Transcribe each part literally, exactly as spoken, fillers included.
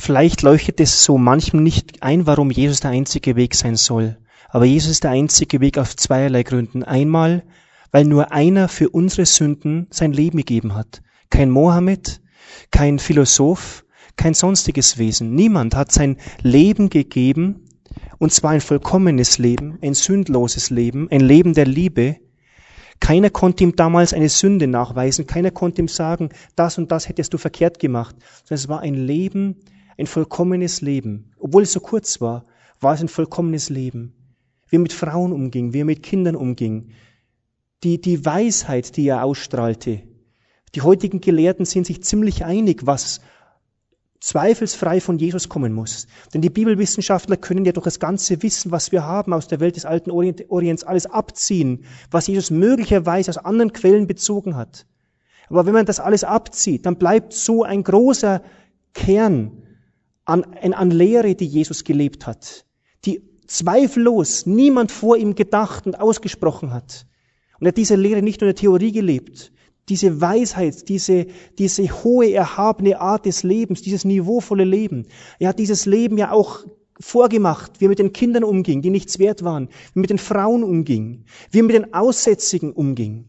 Vielleicht leuchtet es so manchem nicht ein, warum Jesus der einzige Weg sein soll. Aber Jesus ist der einzige Weg aus zweierlei Gründen. Einmal, weil nur einer für unsere Sünden sein Leben gegeben hat. Kein Mohammed, kein Philosoph, kein sonstiges Wesen. Niemand hat sein Leben gegeben, und zwar ein vollkommenes Leben, ein sündloses Leben, ein Leben der Liebe. Keiner konnte ihm damals eine Sünde nachweisen, keiner konnte ihm sagen, das und das hättest du verkehrt gemacht. Sondern es war ein Leben, ein vollkommenes Leben. Obwohl es so kurz war, war es ein vollkommenes Leben. Wie er mit Frauen umging, wie er mit Kindern umging. Die, die Weisheit, die er ausstrahlte. Die heutigen Gelehrten sind sich ziemlich einig, was zweifelsfrei von Jesus kommen muss. Denn die Bibelwissenschaftler können ja durch das ganze Wissen, was wir haben aus der Welt des alten Orients, alles abziehen, was Jesus möglicherweise aus anderen Quellen bezogen hat. Aber wenn man das alles abzieht, dann bleibt so ein großer Kern an, an Lehre, die Jesus gelebt hat, die zweifellos niemand vor ihm gedacht und ausgesprochen hat. Und er hat diese Lehre nicht nur in der Theorie gelebt, diese Weisheit, diese, diese hohe, erhabene Art des Lebens, dieses niveauvolle Leben. Er hat dieses Leben ja auch vorgemacht, wie er mit den Kindern umging, die nichts wert waren, wie er mit den Frauen umging, wie er mit den Aussätzigen umging.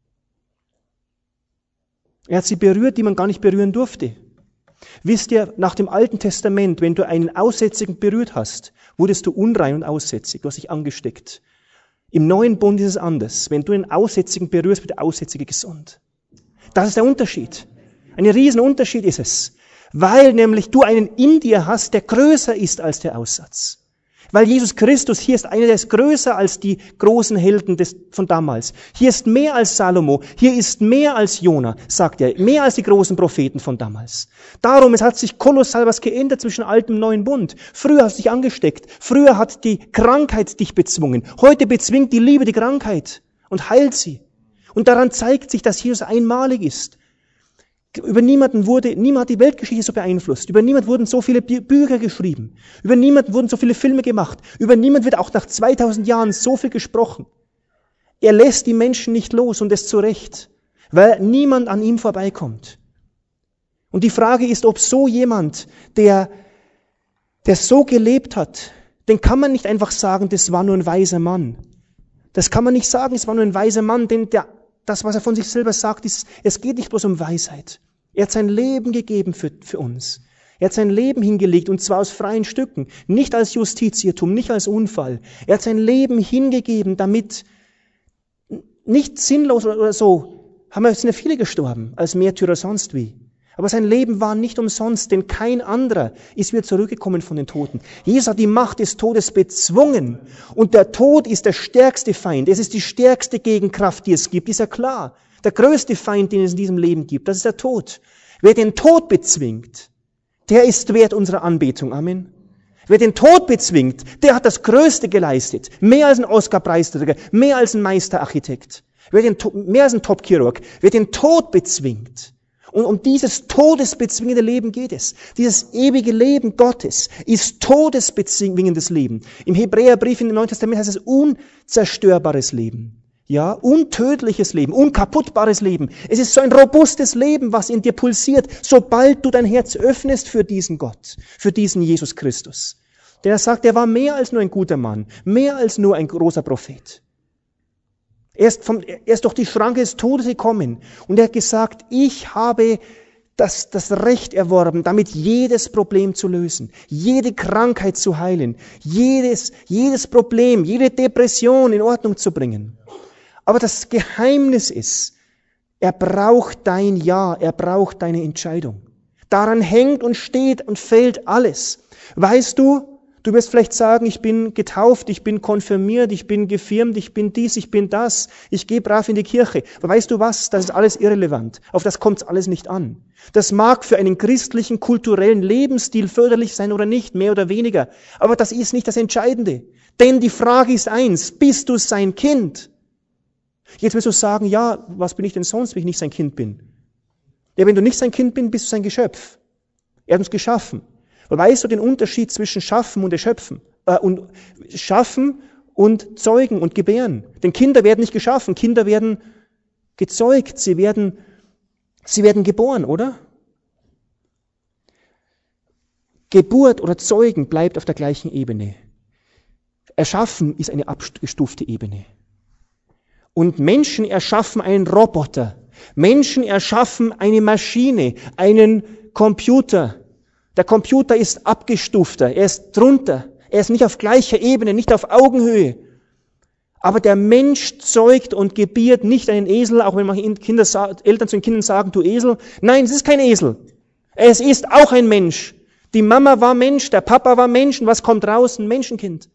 Er hat sie berührt, die man gar nicht berühren durfte. Wisst ihr, nach dem Alten Testament, wenn du einen Aussätzigen berührt hast, wurdest du unrein und aussätzig, du hast dich angesteckt. Im neuen Bund ist es anders. Wenn du einen Aussätzigen berührst, wird der Aussätzige gesund. Das ist der Unterschied. Ein riesen Unterschied ist es. Weil nämlich du einen in dir hast, der größer ist als der Aussatz. Weil Jesus Christus hier ist einer, der ist größer als die großen Helden des, von damals. Hier ist mehr als Salomo, hier ist mehr als Jona, sagt er, mehr als die großen Propheten von damals. Darum, es hat sich kolossal was geändert zwischen altem und neuen Bund. Früher hast du dich angesteckt, früher hat die Krankheit dich bezwungen. Heute bezwingt die Liebe die Krankheit und heilt sie. Und daran zeigt sich, dass Jesus einmalig ist. Über niemanden wurde, niemand hat die Weltgeschichte so beeinflusst. Über niemand wurden so viele Bücher geschrieben. Über niemanden wurden so viele Filme gemacht. Über niemand wird auch nach zweitausend Jahren so viel gesprochen. Er lässt die Menschen nicht los und es zu Recht, weil niemand an ihm vorbeikommt. Und die Frage ist, ob so jemand, der, der so gelebt hat, den kann man nicht einfach sagen, das war nur ein weiser Mann. Das kann man nicht sagen, es war nur ein weiser Mann, denn der, das, was er von sich selber sagt, ist, es geht nicht bloß um Weisheit. Er hat sein Leben gegeben für, für uns. Er hat sein Leben hingelegt, und zwar aus freien Stücken, nicht als Justiziertum, nicht als Unfall. Er hat sein Leben hingegeben, damit nicht sinnlos oder so, haben wir, sind ja viele gestorben, als Märtyrer sonst wie. Aber sein Leben war nicht umsonst, denn kein anderer ist wieder zurückgekommen von den Toten. Jesus hat die Macht des Todes bezwungen. Und der Tod ist der stärkste Feind. Es ist die stärkste Gegenkraft, die es gibt, ist ja klar. Der größte Feind, den es in diesem Leben gibt, das ist der Tod. Wer den Tod bezwingt, der ist wert unserer Anbetung. Amen. Wer den Tod bezwingt, der hat das Größte geleistet. Mehr als ein Oscar-Preisträger, mehr als ein Meisterarchitekt. Wer den, mehr als ein Top-Chirurg. Wer den Tod bezwingt, und um dieses todesbezwingende Leben geht es. Dieses ewige Leben Gottes ist todesbezwingendes Leben. Im Hebräerbrief in dem Neuen Testament heißt es unzerstörbares Leben. Ja, untödliches Leben, unkaputtbares Leben. Es ist so ein robustes Leben, was in dir pulsiert, sobald du dein Herz öffnest für diesen Gott, für diesen Jesus Christus. Denn er sagt, er war mehr als nur ein guter Mann, mehr als nur ein großer Prophet. Er ist, vom, er ist durch die Schranke des Todes gekommen und er hat gesagt, ich habe das, das Recht erworben, damit jedes Problem zu lösen, jede Krankheit zu heilen, jedes, jedes Problem, jede Depression in Ordnung zu bringen. Aber das Geheimnis ist, er braucht dein Ja, er braucht deine Entscheidung. Daran hängt und steht und fällt alles. Weißt du, du wirst vielleicht sagen, ich bin getauft, ich bin konfirmiert, ich bin gefirmt, ich bin dies, ich bin das, ich gehe brav in die Kirche. Aber weißt du was? Das ist alles irrelevant. Auf das kommt es alles nicht an. Das mag für einen christlichen, kulturellen Lebensstil förderlich sein oder nicht, mehr oder weniger. Aber das ist nicht das Entscheidende. Denn die Frage ist eins, bist du sein Kind? Jetzt wirst du sagen, ja, was bin ich denn sonst, wenn ich nicht sein Kind bin? Ja, wenn du nicht sein Kind bist, bist du sein Geschöpf. Er hat uns geschaffen. Weißt du den Unterschied zwischen Schaffen und Erschöpfen? Äh, und Schaffen und Zeugen und Gebären. Denn Kinder werden nicht geschaffen, Kinder werden gezeugt, sie werden, sie werden geboren, oder? Geburt oder Zeugen bleibt auf der gleichen Ebene. Erschaffen ist eine abgestufte Ebene. Und Menschen erschaffen einen Roboter. Menschen erschaffen eine Maschine, einen Computer. Der Computer ist abgestufter, er ist drunter, er ist nicht auf gleicher Ebene, nicht auf Augenhöhe. Aber der Mensch zeugt und gebiert nicht einen Esel, auch wenn man Kinder, Eltern zu den Kindern sagen, du Esel. Nein, es ist kein Esel. Es ist auch ein Mensch. Die Mama war Mensch, der Papa war Mensch. Und was kommt raus? Ein Menschenkind.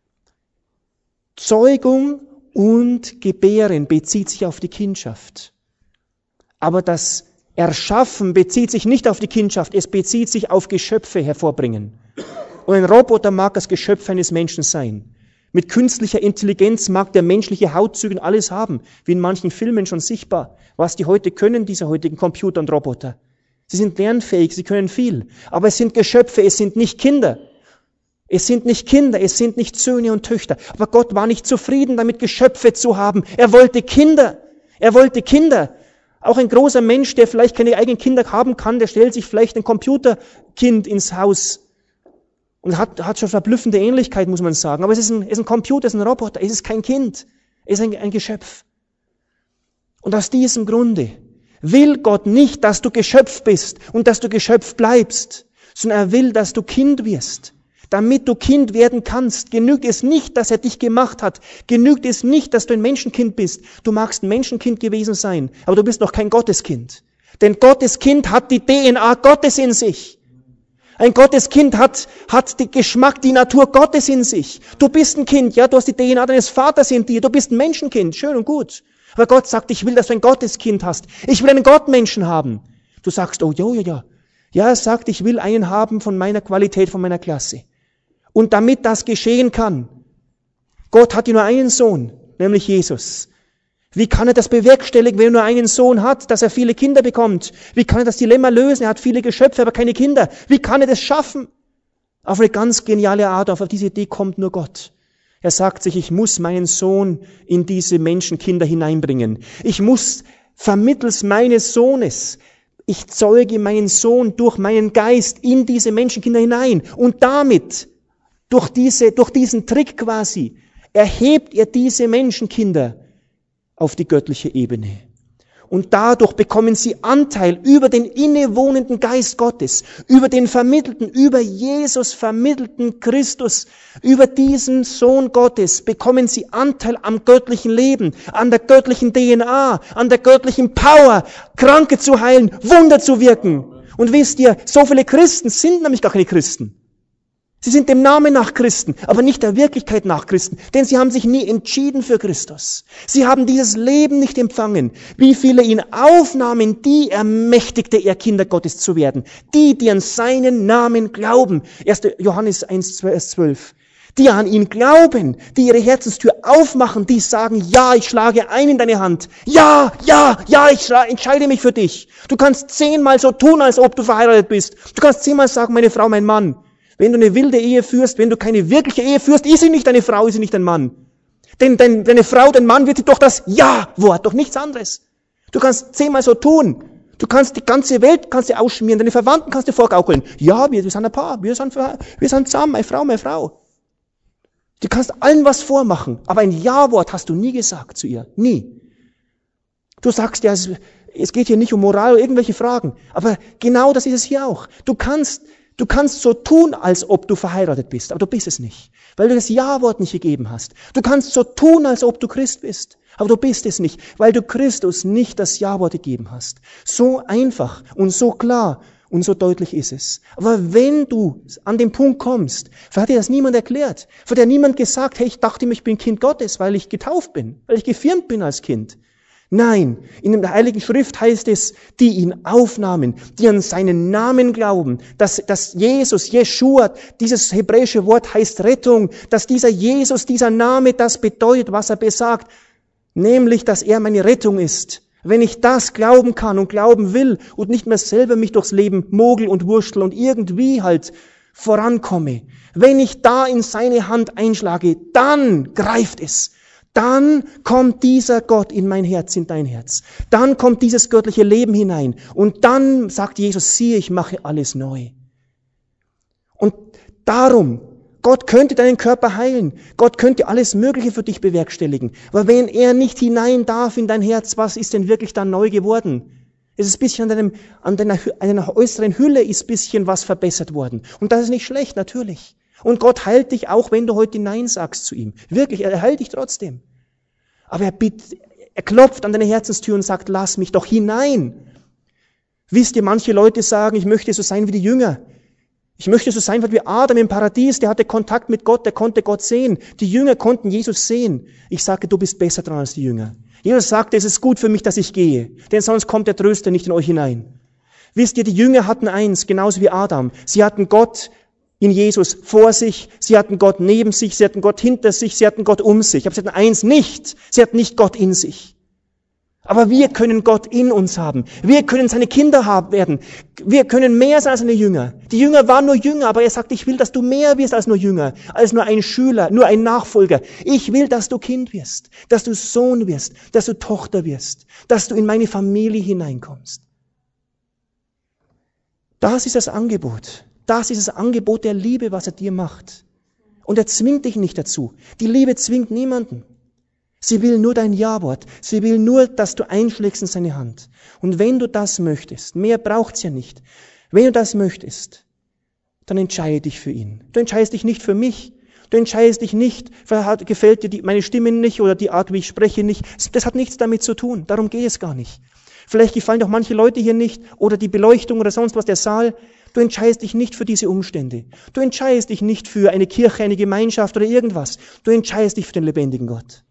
Zeugung und Gebären bezieht sich auf die Kindschaft. Aber das Erschaffen bezieht sich nicht auf die Kindschaft, es bezieht sich auf Geschöpfe hervorbringen. Und ein Roboter mag das Geschöpf eines Menschen sein. Mit künstlicher Intelligenz mag der menschliche Hautzüge und alles haben, wie in manchen Filmen schon sichtbar, was die heute können, diese heutigen Computer und Roboter. Sie sind lernfähig, sie können viel. Aber es sind Geschöpfe, es sind nicht Kinder. Es sind nicht Kinder, es sind nicht Söhne und Töchter. Aber Gott war nicht zufrieden damit, Geschöpfe zu haben. Er wollte Kinder. Er wollte Kinder. Auch ein großer Mensch, der vielleicht keine eigenen Kinder haben kann, der stellt sich vielleicht ein Computerkind ins Haus. Und hat, hat schon verblüffende Ähnlichkeit, muss man sagen. Aber es ist ein, es ist ein Computer, es ist ein Roboter, es ist kein Kind. Es ist ein, ein Geschöpf. Und aus diesem Grunde will Gott nicht, dass du Geschöpf bist und dass du Geschöpf bleibst, sondern er will, dass du Kind wirst. Damit du Kind werden kannst, genügt es nicht, dass er dich gemacht hat. Genügt es nicht, dass du ein Menschenkind bist. Du magst ein Menschenkind gewesen sein, aber du bist noch kein Gotteskind. Denn Gotteskind hat die D N A Gottes in sich. Ein Gotteskind hat, hat den Geschmack, die Natur Gottes in sich. Du bist ein Kind, ja, du hast die D N A deines Vaters in dir. Du bist ein Menschenkind, schön und gut. Aber Gott sagt, ich will, dass du ein Gotteskind hast. Ich will einen Gottmenschen haben. Du sagst, oh, ja, ja, ja. Ja, er sagt, ich will einen haben von meiner Qualität, von meiner Klasse. Und damit das geschehen kann, Gott hat ja nur einen Sohn, nämlich Jesus. Wie kann er das bewerkstelligen, wenn er nur einen Sohn hat, dass er viele Kinder bekommt? Wie kann er das Dilemma lösen? Er hat viele Geschöpfe, aber keine Kinder. Wie kann er das schaffen? Auf eine ganz geniale Art, auf diese Idee kommt nur Gott. Er sagt sich, ich muss meinen Sohn in diese Menschenkinder hineinbringen. Ich muss vermittels meines Sohnes, ich zeuge meinen Sohn durch meinen Geist in diese Menschenkinder hinein. Und damit Durch diese, durch diesen Trick quasi erhebt er diese Menschenkinder auf die göttliche Ebene. Und dadurch bekommen sie Anteil über den innewohnenden Geist Gottes, über den vermittelten, über Jesus vermittelten Christus, über diesen Sohn Gottes bekommen sie Anteil am göttlichen Leben, an der göttlichen D N A, an der göttlichen Power, Kranke zu heilen, Wunder zu wirken. Und wisst ihr, so viele Christen sind nämlich gar keine Christen. Sie sind dem Namen nach Christen, aber nicht der Wirklichkeit nach Christen, denn sie haben sich nie entschieden für Christus. Sie haben dieses Leben nicht empfangen. Wie viele ihn aufnahmen, die ermächtigte er, Kinder Gottes zu werden. Die, die an seinen Namen glauben. erster Johannes eins, zwölf. Die an ihn glauben, die ihre Herzenstür aufmachen, die sagen, ja, ich schlage ein in deine Hand. Ja, ja, ja, ich entscheide mich für dich. Du kannst zehnmal so tun, als ob du verheiratet bist. Du kannst zehnmal sagen, meine Frau, mein Mann. Wenn du eine wilde Ehe führst, wenn du keine wirkliche Ehe führst, ist sie nicht deine Frau, ist sie nicht dein Mann. Denn dein, deine Frau, dein Mann wird sie doch das Ja-Wort, doch nichts anderes. Du kannst zehnmal so tun. Du kannst die ganze Welt kannst du ausschmieren, deine Verwandten kannst du vorgaukeln. Ja, wir, wir sind ein Paar, wir sind, wir sind zusammen, meine Frau, meine Frau. Du kannst allen was vormachen, aber ein Ja-Wort hast du nie gesagt zu ihr. Nie. Du sagst ja, es, es geht hier nicht um Moral oder irgendwelche Fragen, aber genau das ist es hier auch. Du kannst Du kannst so tun, als ob du verheiratet bist, aber du bist es nicht, weil du das Ja-Wort nicht gegeben hast. Du kannst so tun, als ob du Christ bist, aber du bist es nicht, weil du Christus nicht das Ja-Wort gegeben hast. So einfach und so klar und so deutlich ist es. Aber wenn du an den Punkt kommst, hat dir das niemand erklärt, hat dir niemand gesagt, hey, ich dachte, ich bin Kind Gottes, weil ich getauft bin, weil ich gefirmt bin als Kind. Nein, in der Heiligen Schrift heißt es, die ihn aufnahmen, die an seinen Namen glauben, dass, dass Jesus, Jeschua, dieses hebräische Wort heißt Rettung, dass dieser Jesus, dieser Name das bedeutet, was er besagt, nämlich, dass er meine Rettung ist. Wenn ich das glauben kann und glauben will und nicht mehr selber mich durchs Leben mogel und wurschtel und irgendwie halt vorankomme, wenn ich da in seine Hand einschlage, dann greift es. Dann kommt dieser Gott in mein Herz, in dein Herz. Dann kommt dieses göttliche Leben hinein. Und dann sagt Jesus, siehe, ich mache alles neu. Und darum, Gott könnte deinen Körper heilen. Gott könnte alles Mögliche für dich bewerkstelligen. Aber wenn er nicht hinein darf in dein Herz, was ist denn wirklich dann neu geworden? Es ist ein bisschen an, deinem, an deiner, an deiner äußeren Hülle ist ein bisschen was verbessert worden. Und das ist nicht schlecht, natürlich. Und Gott heilt dich auch, wenn du heute Nein sagst zu ihm. Wirklich, er heilt dich trotzdem. Aber er, bittet, er klopft an deine Herzenstür und sagt, lass mich doch hinein. Wisst ihr, manche Leute sagen, ich möchte so sein wie die Jünger. Ich möchte so sein wie Adam im Paradies, der hatte Kontakt mit Gott, der konnte Gott sehen. Die Jünger konnten Jesus sehen. Ich sage, du bist besser dran als die Jünger. Jesus sagte, es ist gut für mich, dass ich gehe, denn sonst kommt der Tröster nicht in euch hinein. Wisst ihr, die Jünger hatten eins, genauso wie Adam. Sie hatten Gott in Jesus vor sich, sie hatten Gott neben sich, sie hatten Gott hinter sich, sie hatten Gott um sich. Aber sie hatten eins nicht, sie hatten nicht Gott in sich. Aber wir können Gott in uns haben. Wir können seine Kinder haben werden. Wir können mehr sein als seine Jünger. Die Jünger waren nur Jünger, aber er sagt, ich will, dass du mehr wirst als nur Jünger, als nur ein Schüler, nur ein Nachfolger. Ich will, dass du Kind wirst, dass du Sohn wirst, dass du Tochter wirst, dass du in meine Familie hineinkommst. Das ist das Angebot. Das ist das Angebot der Liebe, was er dir macht. Und er zwingt dich nicht dazu. Die Liebe zwingt niemanden. Sie will nur dein Ja-Wort. Sie will nur, dass du einschlägst in seine Hand. Und wenn du das möchtest, mehr braucht's ja nicht. Wenn du das möchtest, dann entscheide dich für ihn. Du entscheidest dich nicht für mich. Du entscheidest dich nicht, gefällt dir die, meine Stimme nicht oder die Art, wie ich spreche, nicht. Das hat nichts damit zu tun. Darum geht es gar nicht. Vielleicht gefallen auch manche Leute hier nicht oder die Beleuchtung oder sonst was, der Saal. Du entscheidest dich nicht für diese Umstände. Du entscheidest dich nicht für eine Kirche, eine Gemeinschaft oder irgendwas. Du entscheidest dich für den lebendigen Gott.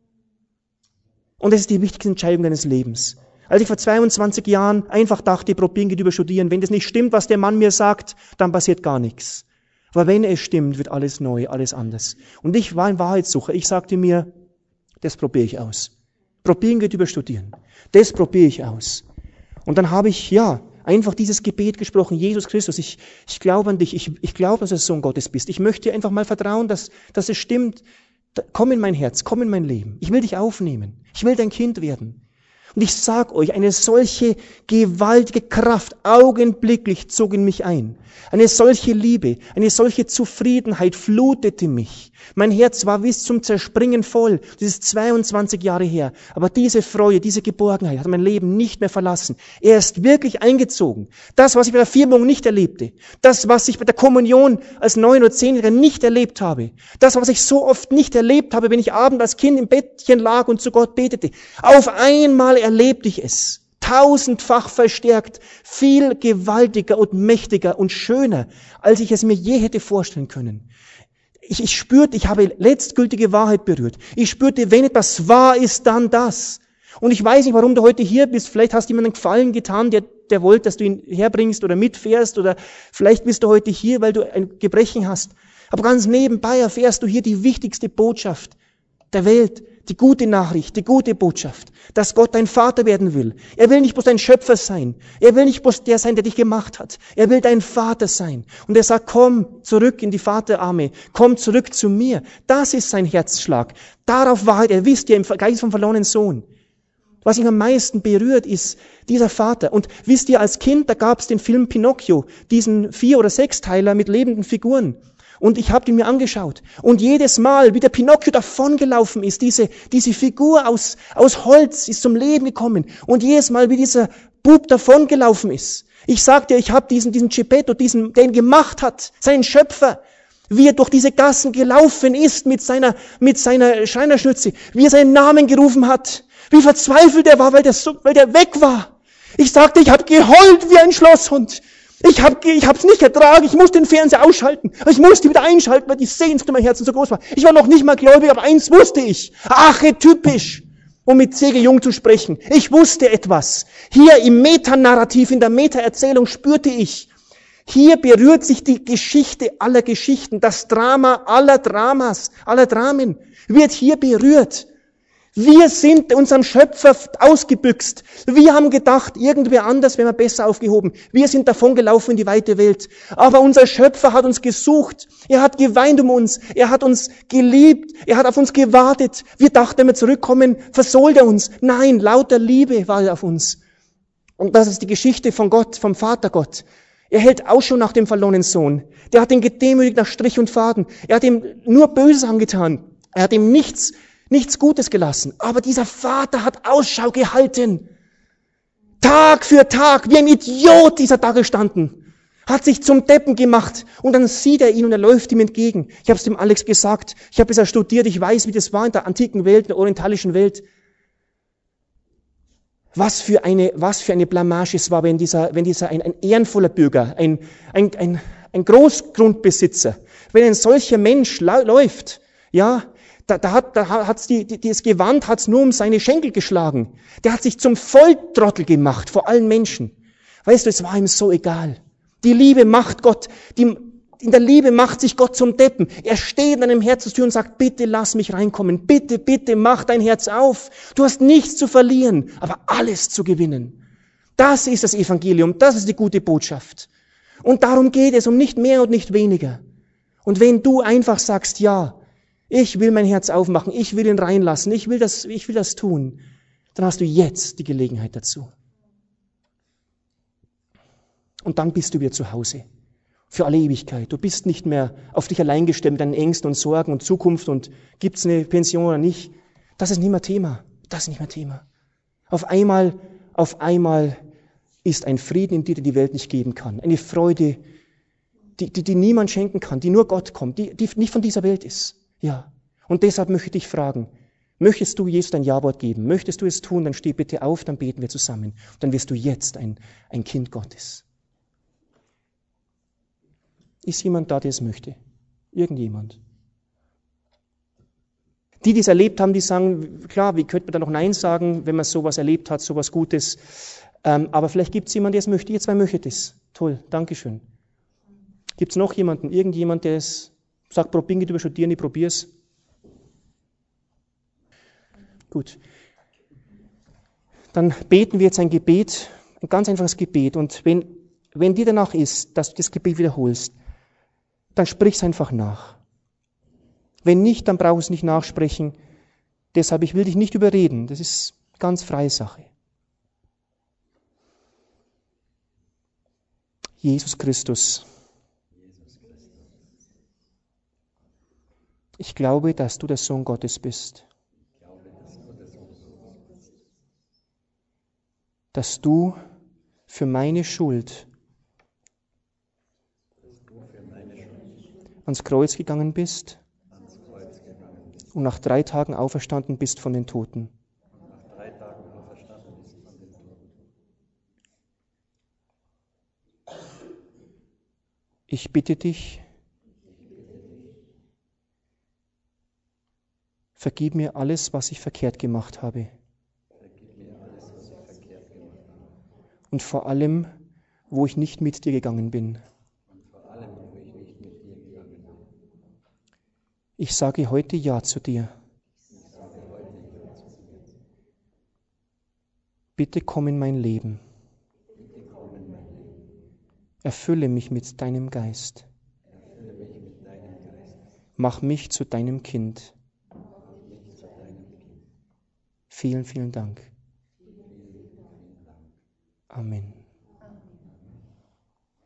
Und das ist die wichtigste Entscheidung deines Lebens. Als ich vor zweiundzwanzig Jahren einfach dachte, probieren geht über studieren, wenn das nicht stimmt, was der Mann mir sagt, dann passiert gar nichts. Aber wenn es stimmt, wird alles neu, alles anders. Und ich war ein Wahrheitssucher. Ich sagte mir, das probiere ich aus. Probieren geht über studieren. Das probiere ich aus. Und dann habe ich, ja, einfach dieses Gebet gesprochen. Jesus Christus, ich, ich glaube an dich. Ich, ich glaube, dass du Sohn Gottes bist. Ich möchte dir einfach mal vertrauen, dass, dass es stimmt. Komm in mein Herz, komm in mein Leben. Ich will dich aufnehmen. Ich will dein Kind werden. Und ich sag euch, eine solche gewaltige Kraft augenblicklich zog in mich ein. Eine solche Liebe, eine solche Zufriedenheit flutete mich. Mein Herz war bis zum Zerspringen voll. Das ist zweiundzwanzig Jahre her. Aber diese Freude, diese Geborgenheit hat mein Leben nicht mehr verlassen. Er ist wirklich eingezogen. Das, was ich bei der Firmung nicht erlebte. Das, was ich bei der Kommunion als neun- oder zehnjähriger nicht erlebt habe. Das, was ich so oft nicht erlebt habe, wenn ich abends als Kind im Bettchen lag und zu Gott betete. Auf einmal erlebte ich es. Tausendfach verstärkt, viel gewaltiger und mächtiger und schöner, als ich es mir je hätte vorstellen können. Ich, ich spürte, ich habe letztgültige Wahrheit berührt. Ich spürte, wenn etwas wahr ist, dann das. Und ich weiß nicht, warum du heute hier bist. Vielleicht hast du jemandem Gefallen getan, der, der wollte, dass du ihn herbringst oder mitfährst. Oder vielleicht bist du heute hier, weil du ein Gebrechen hast. Aber ganz nebenbei erfährst du hier die wichtigste Botschaft der Welt. Die gute Nachricht, die gute Botschaft, dass Gott dein Vater werden will. Er will nicht bloß dein Schöpfer sein. Er will nicht bloß der sein, der dich gemacht hat. Er will dein Vater sein. Und er sagt, komm zurück in die Vaterarme. Komm zurück zu mir. Das ist sein Herzschlag. Darauf wartet er. Wisst ihr, im Geist vom verlorenen Sohn. Was ihn am meisten berührt, ist dieser Vater. Und wisst ihr, als Kind, da gab es den Film Pinocchio, diesen Vier- oder Sechsteiler mit lebenden Figuren. Und ich habe ihn mir angeschaut. Und jedes Mal, wie der Pinocchio davongelaufen ist, diese, diese Figur aus, aus Holz ist zum Leben gekommen. Und jedes Mal, wie dieser Bub davongelaufen ist. Ich sagte, ich habe diesen, diesen Geppetto, diesen, der ihn gemacht hat, seinen Schöpfer, wie er durch diese Gassen gelaufen ist mit seiner, mit seiner Schreinerschnürze, wie er seinen Namen gerufen hat, wie verzweifelt er war, weil der, so, weil der weg war. Ich sagte, ich habe geheult wie ein Schlosshund. Ich hab, ich hab's nicht ertragen, ich musste den Fernseher ausschalten, aber ich musste wieder einschalten, weil die Sehnsucht in meinem Herzen so groß war. Ich war noch nicht mal gläubig, aber eins wusste ich, archetypisch, um mit C G Jung zu sprechen. Ich wusste etwas. Hier im Metanarrativ, in der Meta-Erzählung spürte ich, hier berührt sich die Geschichte aller Geschichten, das Drama aller Dramas, aller Dramen, wird hier berührt. Wir sind unserem Schöpfer ausgebüxt. Wir haben gedacht, irgendwer anders wäre besser aufgehoben. Wir sind davongelaufen in die weite Welt. Aber unser Schöpfer hat uns gesucht. Er hat geweint um uns. Er hat uns geliebt. Er hat auf uns gewartet. Wir dachten, wenn wir zurückkommen, versohlt er uns. Nein, lauter Liebe war er auf uns. Und das ist die Geschichte von Gott, vom Vater Gott. Er hält Ausschau nach dem verlorenen Sohn. Der hat ihn gedemütigt nach Strich und Faden. Er hat ihm nur Böses angetan. Er hat ihm nichts, nichts Gutes gelassen. Aber dieser Vater hat Ausschau gehalten. Tag für Tag, wie ein Idiot ist er da gestanden. Hat sich zum Deppen gemacht. Und dann sieht er ihn und er läuft ihm entgegen. Ich habe es dem Alex gesagt. Ich habe es ja studiert. Ich weiß, wie das war in der antiken Welt, in der orientalischen Welt. Was für eine, was für eine Blamage es war, wenn dieser, wenn dieser ein, ein ehrenvoller Bürger, ein, ein, ein, ein Großgrundbesitzer, wenn ein solcher Mensch läuft, ja, da, da hat, da hat's die, die, das Gewand hat's nur um seine Schenkel geschlagen. Der hat sich zum Volltrottel gemacht vor allen Menschen. Weißt du, es war ihm so egal. Die Liebe macht Gott, die, in der Liebe macht sich Gott zum Deppen. Er steht an einem Herztür und sagt, bitte lass mich reinkommen. Bitte, bitte mach dein Herz auf. Du hast nichts zu verlieren, aber alles zu gewinnen. Das ist das Evangelium. Das ist die gute Botschaft. Und darum geht es, um nicht mehr und nicht weniger. Und wenn du einfach sagst, ja, ich will mein Herz aufmachen, ich will ihn reinlassen, ich will das, ich will das tun, dann hast du jetzt die Gelegenheit dazu. Und dann bist du wieder zu Hause. Für alle Ewigkeit. Du bist nicht mehr auf dich allein gestellt mit deinen Ängsten und Sorgen und Zukunft und gibt's eine Pension oder nicht. Das ist nicht mehr Thema. Das ist nicht mehr Thema. Auf einmal, auf einmal ist ein Frieden in dir, den die Welt nicht geben kann. Eine Freude, die, die, die niemand schenken kann, die nur Gott kommt, die, die nicht von dieser Welt ist. Ja. Und deshalb möchte ich dich fragen, möchtest du Jesus dein Ja-Wort geben? Möchtest du es tun? Dann steh bitte auf, dann beten wir zusammen. Und dann wirst du jetzt ein, ein Kind Gottes. Ist jemand da, der es möchte? Irgendjemand? Die, die es erlebt haben, die sagen, klar, wie könnte man da noch Nein sagen, wenn man sowas erlebt hat, sowas Gutes. Ähm, aber vielleicht gibt es jemanden, der es möchte. Ihr zwei möchtet es. Toll, Dankeschön. Gibt es noch jemanden, irgendjemand, der es sagt, probieren geht über Studieren, ich probiere es? Gut. Dann beten wir jetzt ein Gebet, ein ganz einfaches Gebet. Und wenn, wenn dir danach ist, dass du das Gebet wiederholst, dann sprich's einfach nach. Wenn nicht, dann brauchst du es nicht nachsprechen. Deshalb, ich will dich nicht überreden. Das ist ganz freie Sache. Jesus Christus. Ich glaube, dass du der Sohn Gottes bist. Dass du für meine Schuld ans Kreuz gegangen bist und nach drei Tagen auferstanden bist von den Toten. Ich bitte dich, vergib mir alles, was ich verkehrt gemacht habe. Und vor allem, wo ich nicht mit dir gegangen bin. Ich sage heute Ja zu dir. Bitte komm in mein Leben. Erfülle mich mit deinem Geist. Mach mich zu deinem Kind. Vielen, vielen Dank. Amen.